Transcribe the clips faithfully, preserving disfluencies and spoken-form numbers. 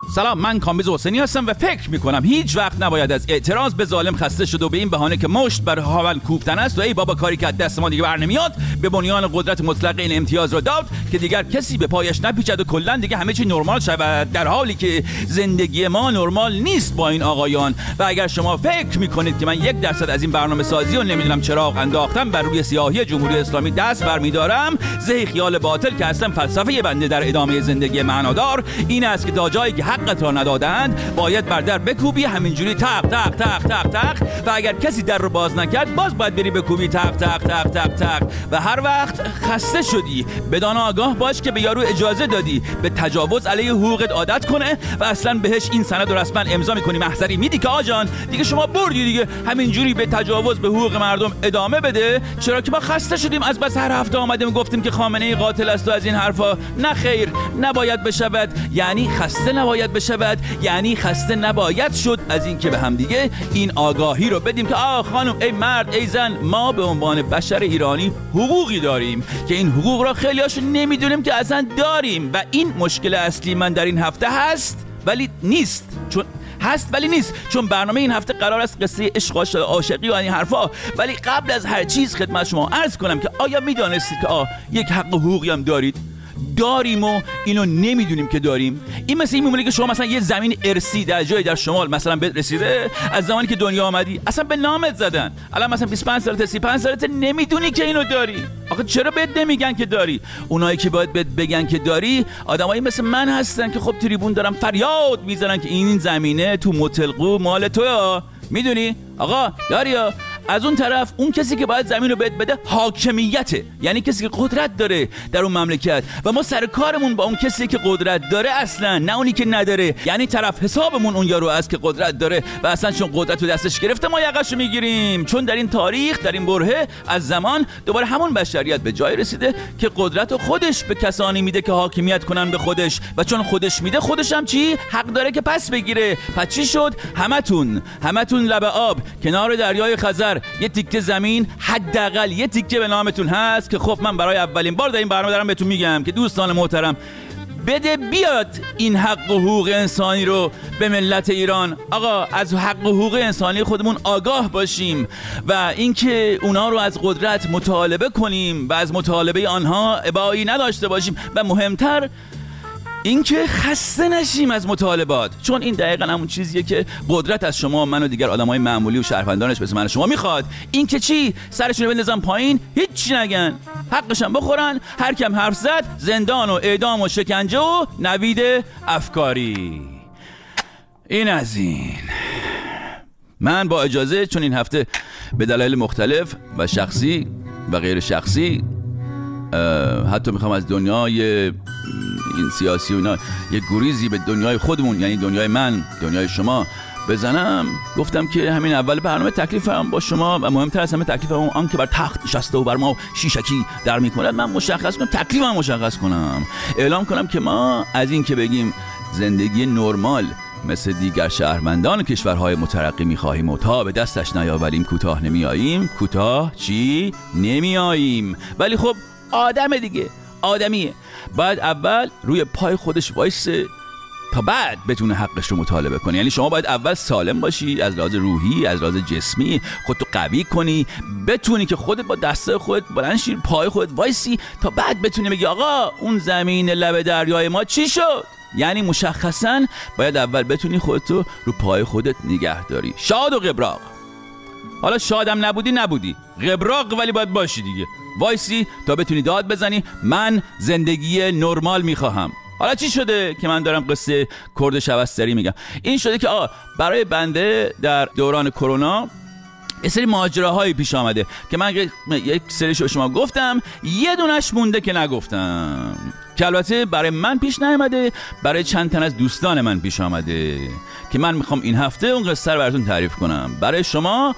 سلام، من کامبیز حسینی هستم و فکر میکنم هیچ وقت نباید از اعتراض به ظالم خسته شد و به این بهانه که مشت بر هاون کوفتن است و ای بابا کاری که از دست ما دیگه بر نمیاد به بنیان قدرت مطلق این امتیاز رو داد که دیگر کسی به پایش نپیچد و کلا دیگه همه چی نرمال شود، در حالی که زندگی ما نرمال نیست با این آقایان. و اگر شما فکر میکنید که من یک درصد از این برنامه سازی و نمیدونم چراغ انداختم بر روی سیاهی جمهوری اسلامی دست برمیدارم، زهی خیال باطل که اصلا فلسفه بنده در ادامه زندگی معنادار این است که تا جایی که حقت را ندادند باید بر در بکوبی، همینجوری تق تق تق تق تق، و اگر کسی در رو باز نکرد باز باید بری بکوبی تق تق تق تق تق. و هر وقت خسته شدی بدان آگاه باش که به یارو اجازه دادی به تجاوز علیه حقوقت عادت کنه و اصلا بهش این سند رو رسما امضا میکنی، محضری میدی که آجان دیگه شما بردی دیگه، همینجوری به تجاوز به حقوق مردم ادامه بده. چرا که ما خسته شدیم از بس هر هفته آمدیم گفتیم که خامنه‌ای قاتل است و از این حرفا. نه خیر، نباید بشود. یعنی خسته نباید بشود، یعنی خسته نباید شد از این که به هم دیگه این آگاهی رو بدیم که آه خانم، ای مرد، ای زن، ما به عنوان بشر ایرانی حقوقی داریم که این حقوق را خیلیاشو نمیدونیم که اصلا داریم. و این مشکل اصلی من در این هفته هست ولی نیست، چون هست ولی نیست چون برنامه این هفته قرار است قصه عشق، عاشقی و این حرفا. ولی قبل از هر چیز خدمت شما عرض کنم که آیا میدانستید که آه یک حق و حقوقی هم دارید؟ داریم و اینو نمیدونیم که داریم. این مثل این میمونه که شما مثلا یه زمین ارسی در جای در شمال مثلا بهت رسیده، از زمانی که دنیا آمدی اصلا به نامت زدن، الان مثلا بیست و پنج سالته سی و پنج سالته نمیدونی که اینو داری. آخه چرا بهت نمیگن که داری؟ اونایی که باید بهت بگن که داری آدمایی مثل من هستن که خب تریبون دارن فریاد میزنن که این زمینه تو متلقو مال توئه. میدونی آقا داری ها؟ از اون طرف اون کسی که باید زمین رو بهت بده حاکمیته، یعنی کسی که قدرت داره در اون مملکت و ما سر کارمون با اون کسی که قدرت داره اصلا، نه اونی که نداره. یعنی طرف حسابمون اون یارو است که قدرت داره و اصلا چون قدرت رو دستش گرفته ما یقه‌شو میگیریم. چون در این تاریخ، در این برهه از زمان، دوباره همون بشریت به جای رسیده که قدرت رو خودش به کسانی میده که حاکمیت کنن به خودش، و چون خودش میده خودش هم چی حق داره که پس بگیره. پس چی شد؟ همتون همتون لب آب کنار دریای خزر یه تیکه زمین، حداقل یه تیکه به نامتون هست که خب من برای اولین بار در این برنامه دارم بهتون میگم که دوستان محترم بده بیاد این حق و حقوق انسانی رو به ملت ایران. آقا از حق و حقوق انسانی خودمون آگاه باشیم و اینکه اونا رو از قدرت مطالبه کنیم و از مطالبه آنها ابایی نداشته باشیم، و مهمتر اینکه خسته نشیم از مطالبات، چون این دقیقاً همون چیزیه که قدرت از شما و من و دیگر آدمای معمولی و شهروندانش مثل من و شما میخواد. این که چی؟ سرشون رو بندازن پایین، هیچی نگن، حقشم بخورن، هر کم حرف زد زندان و اعدام و شکنجه و نوید افکاری. این از این. من با اجازه، چون این هفته به دلایل مختلف و شخصی و غیر شخصی حتی میخوام از دنیای این سیاسی و اینا یه گریزی به دنیای خودمون، یعنی دنیای من، دنیای شما بزنم، گفتم که همین اول برنامه تکلیفم با شما و مهمتر از همه تکلیفم آن که بر تخت نشسته و بر ما شیشکی در میکند من مشخص کنم، تکلیفم مشخص کنم، اعلام کنم که ما از این که بگیم زندگی نرمال مثل دیگر شهروندان کشورهای مترقی میخواهیم و تا به دستش نیاوریم کوتاه نمیاییم. کوتاه چی؟ نمیاییم. ولی خب آدم دیگه، آدمیه، باید اول روی پای خودش وایسه تا بعد بتونه حقش رو مطالبه کنه. یعنی شما باید اول سالم باشی از لحاظ روحی، از لحاظ جسمی، خودتو قوی کنی، بتونی که خودت با دسته خودت بلند شی، پای خودت وایسی، تا بعد بتونی بگی آقا اون زمین لب دریای ما چی شد. یعنی مشخصاً باید اول بتونی خودتو رو پای خودت نگه داری. شاد و قبراق. حالا شادم نبودی نبودی، قبراق ولی باید باشی دیگه، وایسی تا بتونی داد بزنی من زندگی نرمال میخواهم. حالا چی شده که من دارم قصه کرد شبستری میگم؟ این شده که آقا برای بنده در دوران کرونا یه سری ماجراهایی پیش آمده که من یک سریشو شما گفتم، یه دونش مونده که نگفتم، که البته برای من پیش نیامده، برای چند تن از دوستان من پیش آمده که من میخوام این هفته اون قصه رو براتون تعریف کنم برای شما.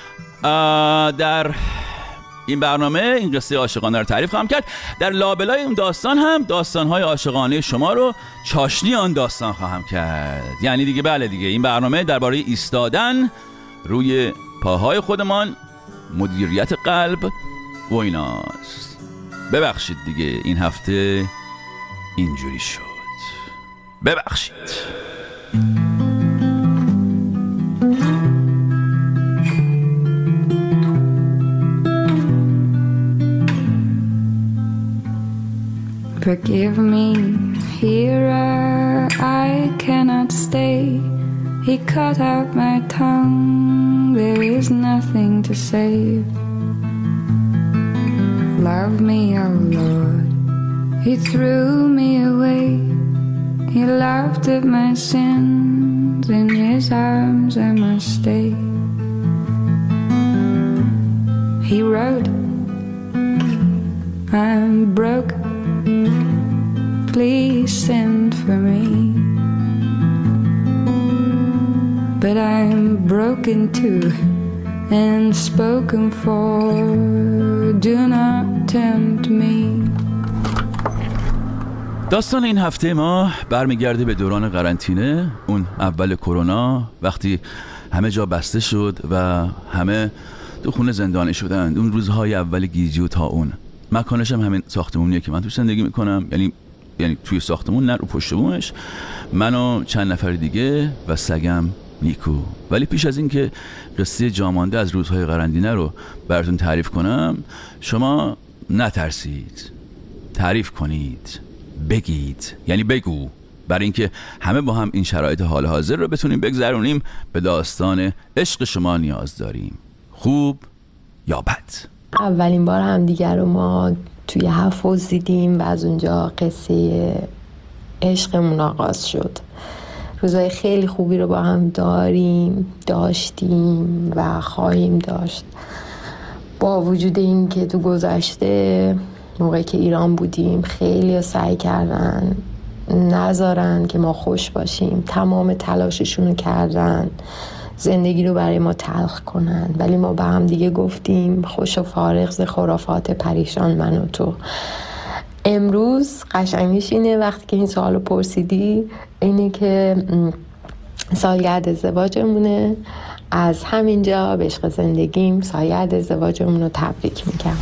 در این برنامه این قصه عاشقانه رو تعریف خواهم کرد، در لابلای اون داستان هم داستان‌های عاشقانه شما رو چاشنی آن داستان خواهم کرد. یعنی دیگه بله دیگه این برنامه درباره ایستادن روی پاهای خودمان، مدیریت قلب و ایناست. ببخشید دیگه این هفته اینجوری شد، ببخشید. Forgive me, hearer, I cannot stay. He cut out my tongue, there is nothing to save. Love me, oh Lord, He threw me away. He laughed at my sins, in His arms I must stay. He wrote, I'm broke, please send for me. But I'm broken too and spoken for. Do not tempt me. داستان این هفته ما برمیگرده به دوران قرنطینه، اون اول کرونا، وقتی همه جا بسته شد و همه تو خونه زندانی شدند. اون روزهای اول گیجی و طاعون. مکانش هم همین ساختمونیه که من توش زندگی میکنم، یعنی یعنی توی ساختمون، نه رو پشت بومش، من و چند نفر دیگه و سگم نیکو. ولی پیش از این که قصه جامانده از روزهای قرنطینه رو براتون تعریف کنم، شما نترسید، تعریف کنید، بگید، یعنی بگو، برای اینکه همه با هم این شرایط حال حاضر رو بتونیم بگذرونیم. به داستان عشق شما نیاز داریم، خوب یا بد. اولین بار هم دیگر رو ما توی حفظ دیدیم و از اونجا قصه عشقمون آغاز شد. روزای خیلی خوبی رو با هم داریم، داشتیم و خواهیم داشت. با وجود این که تو گذشته موقعی که ایران بودیم خیلی سعی کردن نذارن که ما خوش باشیم، تمام تلاششون کردن زندگی رو برای ما تلخ کنن، ولی ما به هم دیگه گفتیم خوش و فارغ ز خرافات پریشان من و تو. امروز قشنگیش اینه وقتی که این سوالو پرسیدی، اینه که سالگرد ازدواجمونه. از همینجا به عشق زندگیم سالگرد ازدواجمون رو تبریک میگم.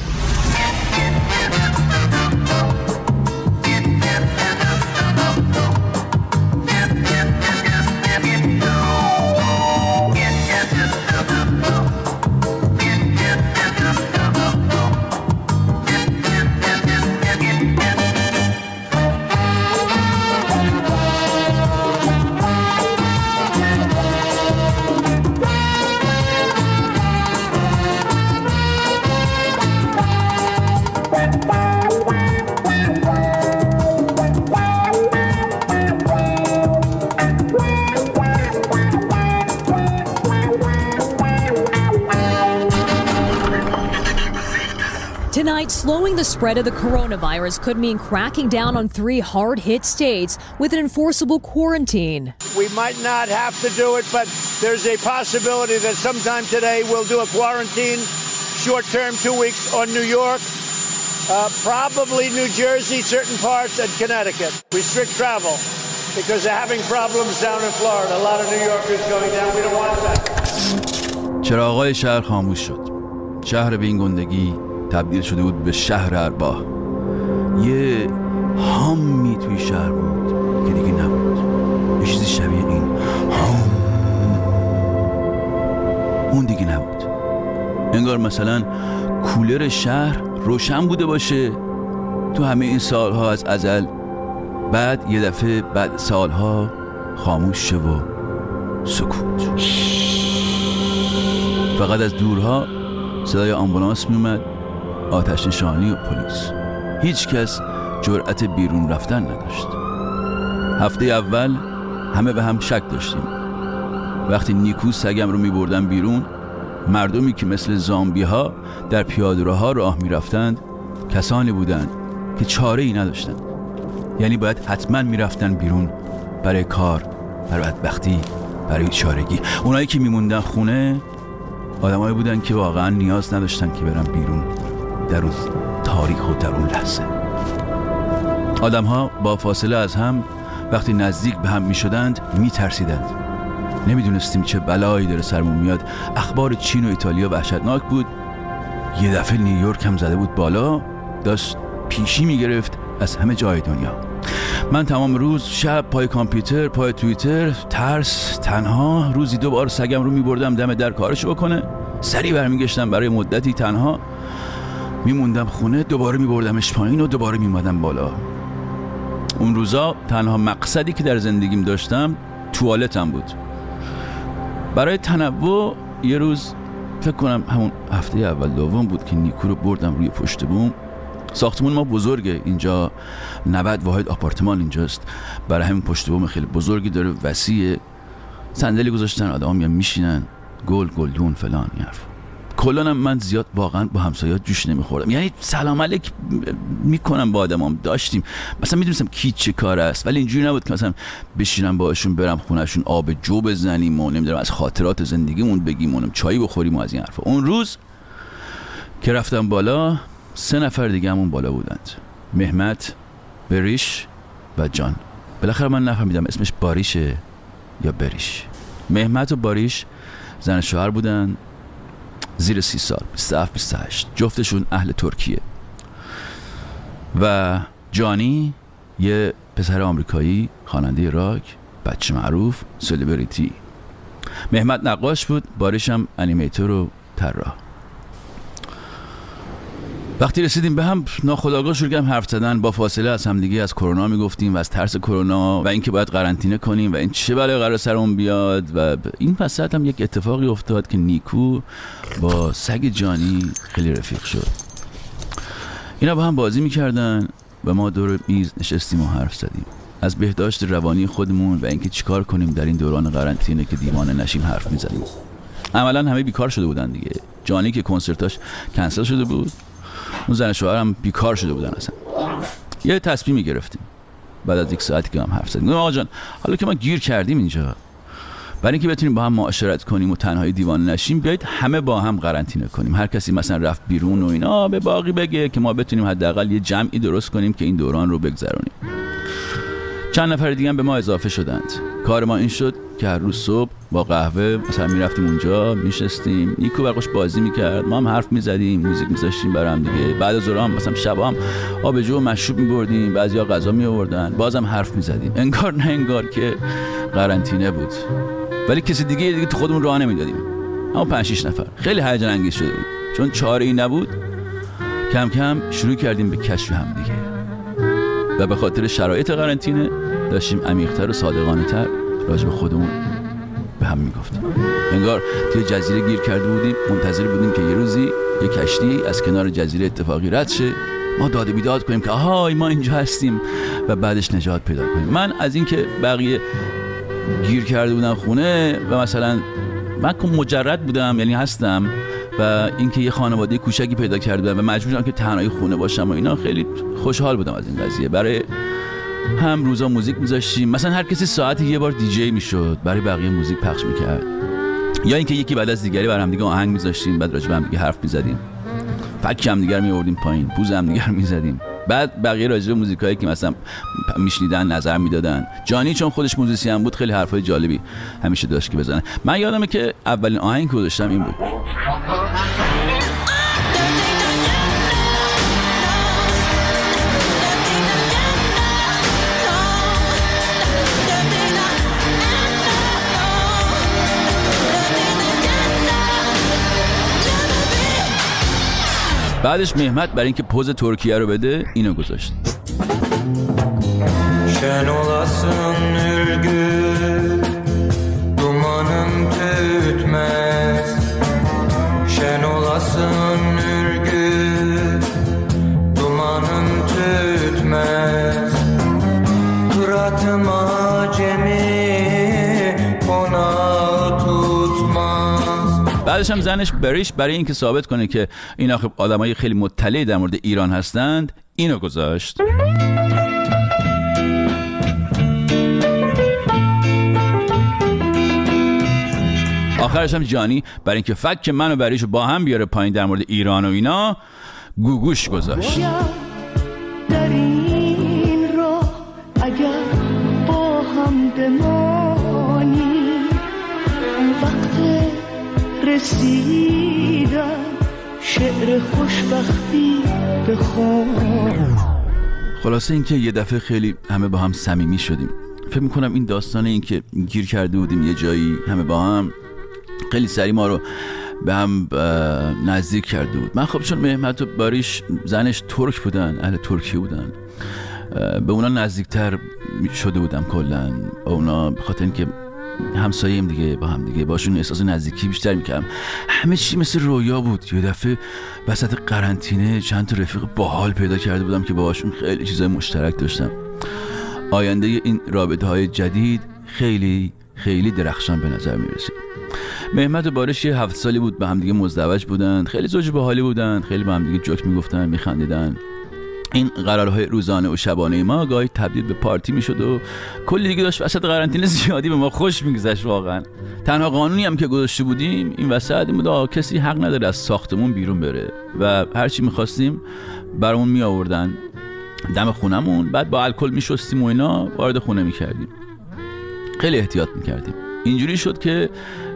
Tonight, slowing the spread of the coronavirus could mean cracking down on three hard-hit states with an enforceable quarantine. We might not have to do it, but there's a possibility that sometime today we'll do a quarantine, short-term, two weeks on New York, uh, probably New Jersey, certain parts, and Connecticut. Restrict travel because they're having problems down in Florida. A lot of New Yorkers going down. We don't want that. چراغای شهر خاموش شد. شهر به این گندگی تبدیل شده بود به شهر ارباح. یه هامی توی شهر بود که دیگه نبود. یه چیزی شبیه این هام اون دیگه نبود. انگار مثلا کولر شهر روشن بوده باشه تو همه این سالها از ازل، بعد یه دفعه بعد سالها خاموش شه و سکوت. فقط از دورها صدای آمبولانس می اومد، آتش نشانی و پلیس. هیچ کس جرأت بیرون رفتن نداشت. هفته اول همه به هم شک داشتیم. وقتی نیکو سگم رو می بردن بیرون، مردمی که مثل زامبی ها در پیاده‌روها راه می رفتند کسانی بودند که چاره ای نداشتند. یعنی باید حتما می رفتن بیرون برای کار، برای بدبختی، برای چارگی. اونایی که می موندن خونه آدمایی بودن که واقعا نیاز نداشتن که برن بیرون در روز تاریک و در اون لحظه. آدم ها با فاصله از هم وقتی نزدیک به هم می شدند می ترسیدند. نمیدونستیم چه بلایی داره سرمون میاد. اخبار چین و ایتالیا وحشتناک بود. یه دفعه نیویورک هم زده بود بالا، داشت پیشی می گرفت از همه جای دنیا. من تمام روز شب پای کامپیوتر، پای توییتر، ترس، تنها. روزی دو بار سگم رو میبردم دم در کارشو بکنه، سری برمیگشتم برای مدتی تنها میموندم خونه، دوباره میبردمش پایین و دوباره میمادم بالا. اون روزا تنها مقصدی که در زندگیم داشتم توالتم بود. برای تنوع یه روز فکر کنم همون هفته اول دوم بود که نیکو رو بردم روی پشت بوم. ساختمون ما بزرگه اینجا، نود واحد آپارتمان اینجاست، برای همین پشت بوم خیلی بزرگی داره، وسیعه. صندلی گذاشتن، آدم میان میشینن، گل گلدون فلان این حرف. کلانم من زیاد واقعا با همسایه‌ها جوش نمیخوردم، یعنی سلام علیک میکنم با آدمام داشتیم، مثلا میدونستم کی چه کار است، ولی اینجوری نبود که مثلا بشینم باهاشون برم خونهشون آب جو بزنیم و نمیدونم از خاطرات زندگیمون بگیم و چایی بخوریم و از این حرفا. اون روز که رفتم بالا سه نفر دیگه همون بالا بودند، مهمت، بریش و جان. بالاخره من نفهمیدم اسمش باریشه یا بریش. مهمت و باریش زن شوهر بودن، زیر سی سال، بیست و هفت بیست و هشت، جفتشون اهل ترکیه. و جانی یه پسر آمریکایی، خواننده راک، بچه معروف، سلبریتی. مهمت نقاش بود، باریش هم انیمیتور و طراح. وقتی رسیدیم به هم ناخودآگاه شروع کردیم حرف زدن، با فاصله از همدیگه از کرونا میگفتیم و از ترس کرونا و اینکه باید قرنطینه کنیم و این چه بلایی قرار سرمون بیاد. و این وسط هم یک اتفاقی افتاد که نیکو با سگ جانی خیلی رفیق شد. اینا با هم بازی میکردن و ما دور میز نشستیم و حرف زدیم از بهداشت روانی خودمون و اینکه چیکار کنیم در این دوران قرنطینه که دیوانه نشیم حرف میزدیم. عملاً همه بیکار شده بودن دیگه. جانی که کنسرتاش کنسل شده بود، اون زن شوهرم بیکار شده بودن اصلا. یه تصمیمی گرفتیم بعد از یک ساعتی که هم حرف زدیم. آقا جان حالا که ما گیر کردیم اینجا، برای اینکه بتونیم با هم معاشرت کنیم و تنهایی دیوانه نشیم، بیایید همه با هم قرنطینه کنیم. هر کسی مثلا رفت بیرون و اینا به باقی بگه که ما بتونیم حداقل یه جمعی درست کنیم که این دوران رو بگذرونیم. چند نفر دیگه هم به ما اضافه شدند. کار ما این شد که هر روز صبح با قهوه مثلا میرفتیم اونجا میشستیم، نیکو برقش بازی میکرد، ما هم حرف میزدیم، موزیک میذاشتیم برام دیگه. بعد از ظهر هم مثلا شب هم آبجو و مشروب میبردیم، بعضیا غذا میآوردن، بازم حرف میزدیم. انگار نه انگار که قرنطینه بود، ولی کسی دیگه دیگه تو خودمون راه نمیدادیم. اما پنج شش نفر خیلی هیجان انگیز شده بود، چون چاره‌ای نبود. کم کم شروع کردیم به کشف هم دیگه و به خاطر شرایط قرنطینه داشتیم عمیق‌تر و صادقانه‌تر راجع به خودمون به هم میگفتیم. انگار توی جزیره گیر کرده بودیم، منتظر بودیم که یه روزی یه کشتی از کنار جزیره اتفاقی رد شه، ما داد و بیداد کنیم که آهای ما اینجا هستیم و بعدش نجات پیدا کنیم. من از این که بقیه گیر کرده بودن خونه و مثلا من که مجرد بودم، یعنی هستم، و اینکه یه خانواده کوچکی پیدا کرده بودم و مجبور شدم که تنهایی خونه باشم و اینا، خیلی خوشحال بودم از این قضیه. برای هم روزا موزیک میذاشتیم، مثلا هر کسی ساعتی یه بار دیجی میشد، برای بقیه موزیک پخش میکرد، یا اینکه یکی بعد از دیگری بر هم دیگه آهنگ میذاشتیم، بعد راجع به هم دیگه حرف میزدیم، فک هم دیگه میآوردیم پایین، پوز هم دیگه میزدیم. بعد بقیه راجع به موزیکایی که مثلا میشنیدن نظر میدادن. جانی چون خودش موزیسین بود خیلی حرفای جالبی همیشه داشت که بزنه. من یادمه که اولین آهنگ که گذاشتم این بود. بعدش مهمت برای اینکه پوز ترکیه رو بده اینو گذاشت. شن olasın ürgü dumanın tütmez şen olasın ürgü dumanın tütmez Kıratım acemi konağı tutmaz. بعدش هم زنش بریش برای اینکه ثابت کنه که این آخه آدمای خیلی مطلع در مورد ایران هستند اینو گذاشت. آخرش هم جانی برای اینکه فک من و بریشو با هم بیاره پایین در مورد ایران و اینا گوگوش گذاشت. در این راه اگر با هم بمانی وقت رسیدن شعر خوشبختی بخون. خلاصه اینکه یه دفعه خیلی همه با هم صمیمی شدیم. فکر میکنم این داستان این که گیر کرده بودیم یه جایی همه با هم خیلی سریع ما رو به هم نزدیک کرده بود. من خب چون مهمت و باریش زنش ترک بودن، اهل ترکیه بودن، به اونا نزدیکتر شده بودم کلا. با اونا به خاطر اینکه همسایه‌ایم دیگه، با هم دیگه باشون احساس نزدیکی بیشتر میکردم. همه چی مثل رویا بود. یه دفعه وسط قرنطینه چند تا رفیق باحال پیدا کرده بودم که باهاشون خیلی چیزای مشترک داشتم. آینده این رابطه‌های جدید خیلی خیلی درخشان به نظر میرسید. مهمت و بارش یه هفت سالی بود به هم دیگه مزدوج بودن، خیلی زوج باحالی بودن، خیلی با هم دیگه جوک میگفتن، میخندیدن. این قرارهای روزانه و شبانه ما گاهی تبدیل به پارتی میشد و کلی دیگه داشت وسط قرنطینه زیادی به ما خوش میگذشت. واقعا تنها قانونی هم که گذاشته بودیم این وسط این بود کسی حق نداره از ساختمون بیرون بره و هر چی می‌خواستیم برامون می آوردن دم خونمون، بعد با الکل میشستیم و اینا وارد خونه میکردیم. خیلی احتیاط میکردیم. اینجوری شد که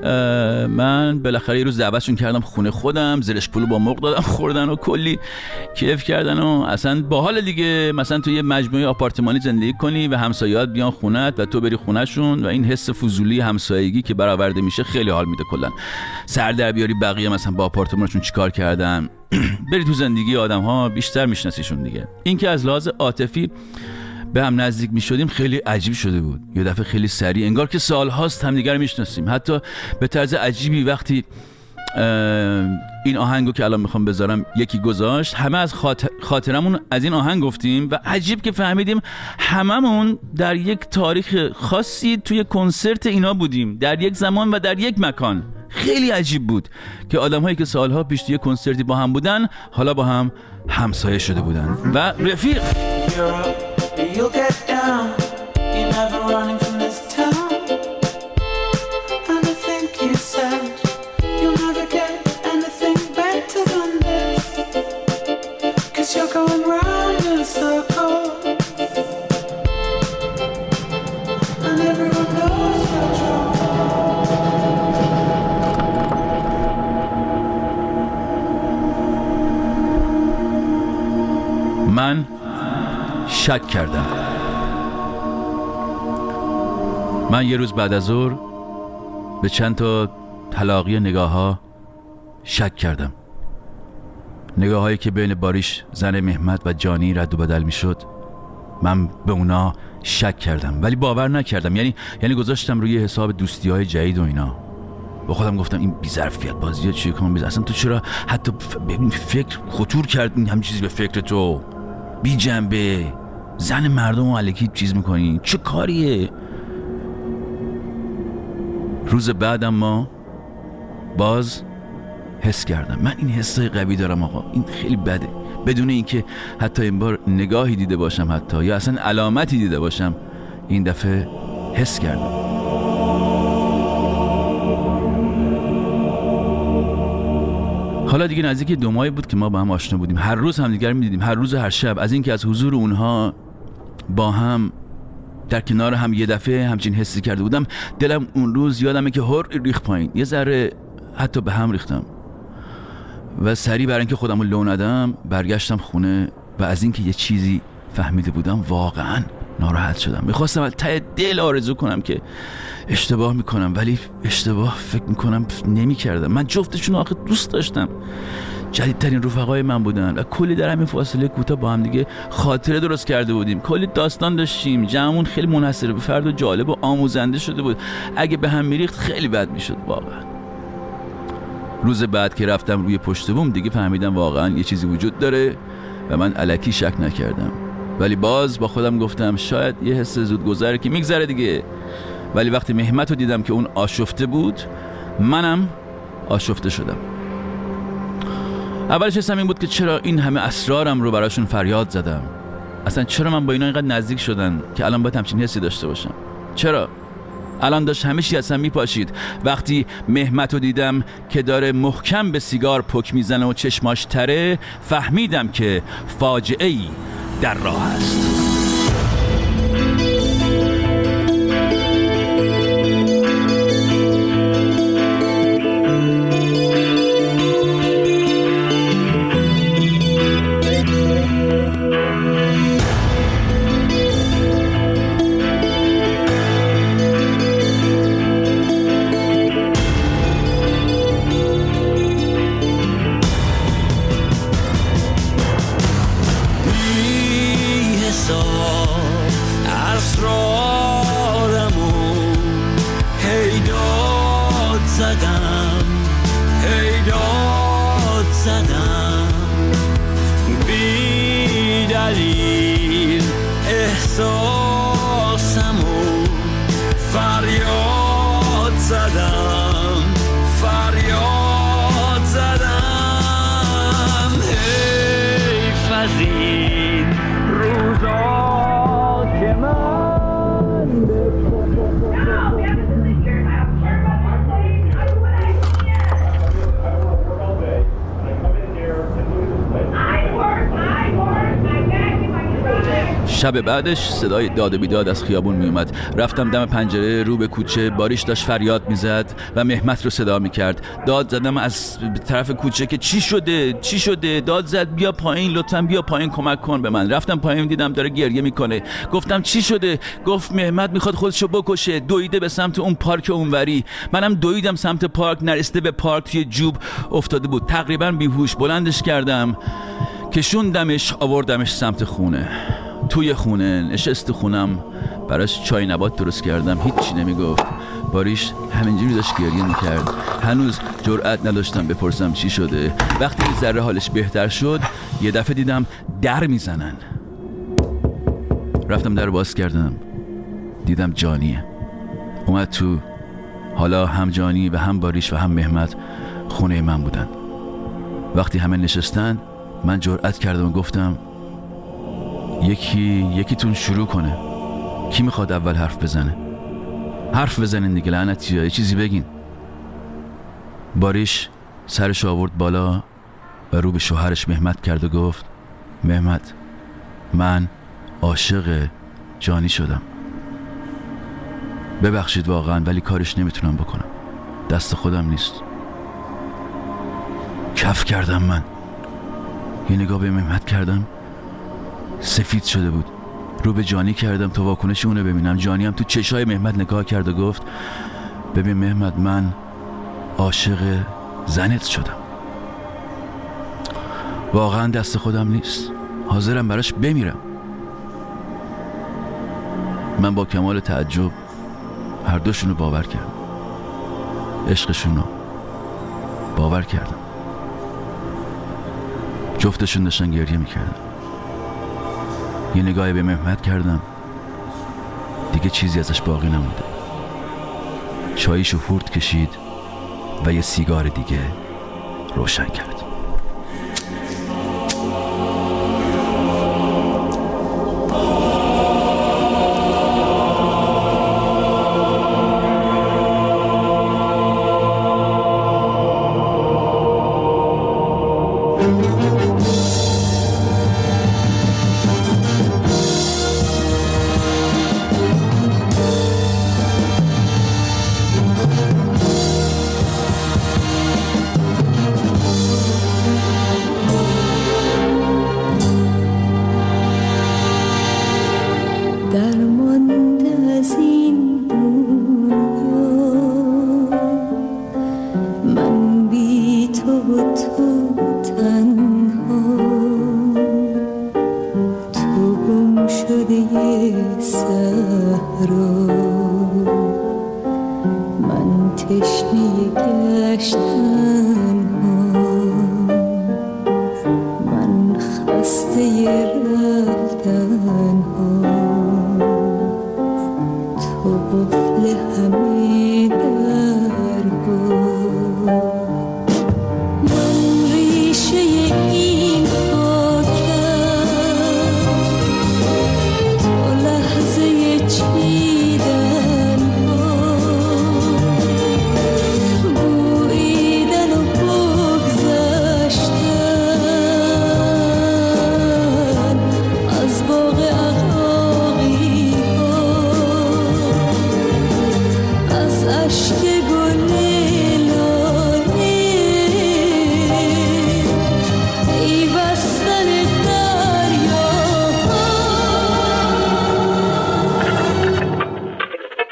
من بالاخره یه روز دعوتشون کردم خونه خودم، زرش پلو با مرغ دادم خوردن و کلی کیف کردن و اصلا باحال دیگه. مثلا تو یه مجموعه آپارتمانی زندگی کنی و همسایه‌ات بیان خونت و تو بری خونهشون و این حس فضولی همسایگی که برآورده میشه خیلی حال میده. کلا سر در بیاری بقیه مثلا با آپارتمانشون چیکار کردن، بری تو زندگی آدم‌ها بیشتر میشناسیشون دیگه. این که از لحاظ عاطفی به هم نزدیک می شدیم خیلی عجیب شده بود. یه دفعه خیلی سریع انگار که سال هاست همدیگه رو میشناسیم. حتی به طرز عجیبی وقتی این آهنگو که الان میخوام بذارم یکی گذاشت، همه از خاطر خاطرمون از این آهنگ گفتیم و عجیب که فهمیدیم هممون در یک تاریخ خاصی توی کنسرت اینا بودیم، در یک زمان و در یک مکان. خیلی عجیب بود که آدم‌هایی که سالها پیش توی کنسرتی با هم بودن حالا با هم همسایه شده بودن و رفیق. You'll get down, you're never running from this town. And I think you said you'll never get anything better than this, 'cause you're going round in circles, and everyone knows your trouble. من شک کردم. من یه روز بعد از ظهر به چند تا تلاقی نگاه ها شک کردم. نگاه هایی که بین باریش زن مهمت و جانی رد و بدل می شد. من به اونا شک کردم ولی باور نکردم. یعنی یعنی گذاشتم روی حساب دوستی های جدید و اینا. با خودم گفتم این بی‌ظرفیت بازیه چیه کنم بیز اصلا تو چرا حتی ببین فکر خطور کردین همین چیزی به فکر تو بی جنبه زن مردم رو الکی چیز میکنی، چه کاریه؟ روز بعدم ما باز حس کردم. من این حسای قوی دارم آقا، این خیلی بده، بدون اینکه حتی این بار نگاهی دیده باشم حتی یا اصلا علامتی دیده باشم، این دفعه حس کردم. حالا دیگه نزدیک دو ماهی بود که ما با هم آشنا بودیم. هر روز هم دیگر می‌دیدیم، هر روز و هر شب. از اینکه از حضور اونها با هم در کنار هم یه دفعه همچین حسی کرده بودم، دلم اون روز یادمه که هر ریخ پایین، یه ذره حتی به هم ریختم و سریع برای اینکه خودم رو لو ندم برگشتم خونه و از اینکه یه چیزی فهمیده بودم واقعا ناراحت شدم. میخواستم از ته دل آرزو کنم که اشتباه میکنم، ولی اشتباه فکر میکنم نمیکردم. من جفتشون آخه دوست داشتم، جدیدترین رفقای من بودن و کلی در همین فاصله کوتاه با هم دیگه خاطره درست کرده بودیم، کلی داستان داشتیم، جمعمون خیلی منحصر به فرد و جالب و آموزنده شده بود. اگه به هم میریخت خیلی بد میشد واقعا. روز بعد که رفتم روی پشت بوم دیگه فهمیدم واقعا یه چیزی وجود داره و من الکی شک نکردم، ولی باز با خودم گفتم شاید یه حس زودگذره که میگذره دیگه. ولی وقتی مهمت رو دیدم که اون آشفته بود، منم آشفته شدم. اولش حسم این بود که چرا این همه اسرارم رو براشون فریاد زدم، اصلا چرا من با اینا اینقدر نزدیک شدن که الان باید همچین حسی داشته باشم. چرا الان داشت همه چی اصلا میپاشید. وقتی مهمت رو دیدم که داره محکم به سیگار پک میزنه و چشماش تره، فهمیدم که فاجعه‌ای در راه است. احساسم و فریاد زدم فریاد زدم حیف از این روزا که من شب بعدش صدای داد و بیداد از خیابون می اومد. رفتم دم پنجره رو به کوچه. باریش داشت فریاد میزد و مهمت رو صدا میکرد. داد زدم از طرف کوچه که چی شده چی شده. داد زد بیا پایین لطفاً بیا پایین کمک کن به من. رفتم پایین دیدم داره گریه میکنه. گفتم چی شده؟ گفت مهمت میخواد خودشو بکشه. دویده به سمت اون پارک اونوری. منم دویدم سمت پارک. نرسیده به پارک توی جوب افتاده بود تقریبا بیهوش. بلندش کردم کشوندمش آوردمش سمت خونه. توی خونه نشست خونم براش چای نبات درست کردم. هیچی نمیگفت. باریش همینجوری داشت گریه میکرد. هنوز جرئت نداشتم بپرسم چی شده. وقتی یه ذره حالش بهتر شد یه دفعه دیدم در میزنن. رفتم در باز کردم دیدم جانیه اومد تو. حالا هم جانی و هم باریش و هم مهمت خونه من بودن. وقتی همه نشستن من جرئت کردم و گفتم یکی یکیتون شروع کنه. کی میخواد اول حرف بزنه؟ حرف بزنین دیگه لعنتی ها. یه چیزی بگین. باریش سرش آورد بالا و رو به شوهرش مهمت کرد و گفت مهمت من عاشق جانی شدم. ببخشید واقعا ولی کارش نمیتونم بکنم. دست خودم نیست. کف کردم من. یه نگاه به مهمت کردم سفید شده بود. رو به جانی کردم تا واکنش اونه ببینم. جانی هم تو چشای مهمت نگاه کرد و گفت ببین مهمت من عاشق زنت شدم. واقعا دست خودم نیست. حاضرم براش بمیرم. من با کمال تعجب هر دوشونو باور کردم. عشقشونو باور کردم. جفتشون داشتن گریه میکردن. یه نگاهی به مهمت کردم دیگه چیزی ازش باقی نمونده. چاییشو هورد کشید و یه سیگار دیگه روشن کرد. aşk